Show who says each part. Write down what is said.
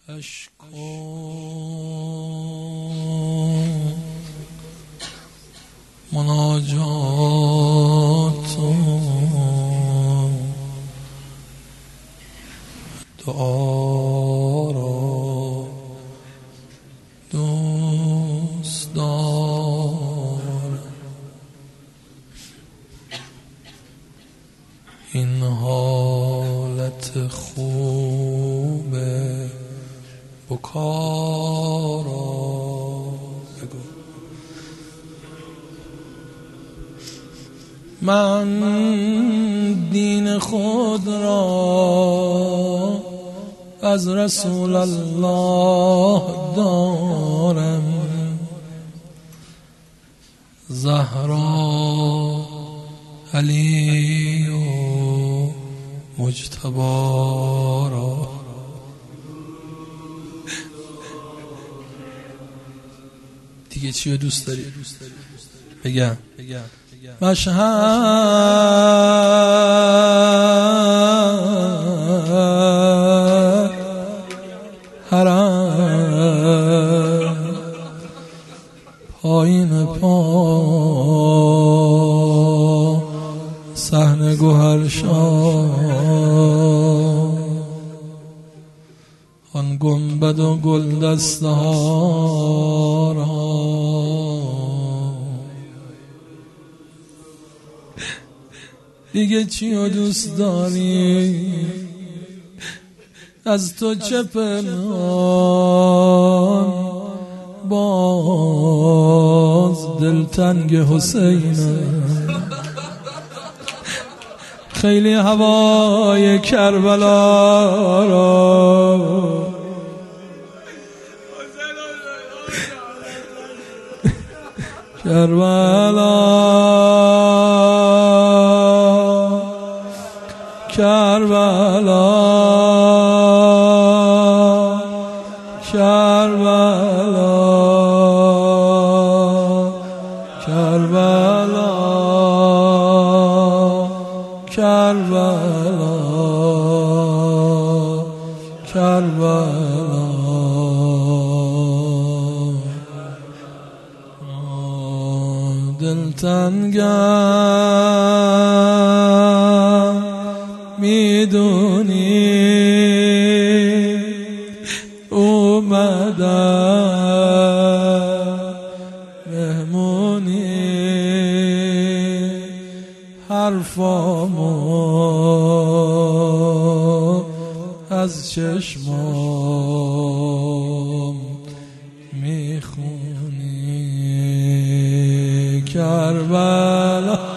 Speaker 1: مناجات و دعا را دوست دارم. این حالت خوب بکارا بگو. من دین خود را از رسول الله دارم. زهرا، علی و مجتبی را دیگه چی رو دوست داری؟ بگم مشهد حرم پایین پا صحن گوهرشان، آن گنبد و گل دسته ها را دیگه چی رو دوست داری؟ از تو چه پنهان؟ باز دلتنگ حسینم. خیلی هوای کربلا را کربلا دلتنگم میدونی اومدم مهمونی، حرفامو از چشمام میخونی. کربلا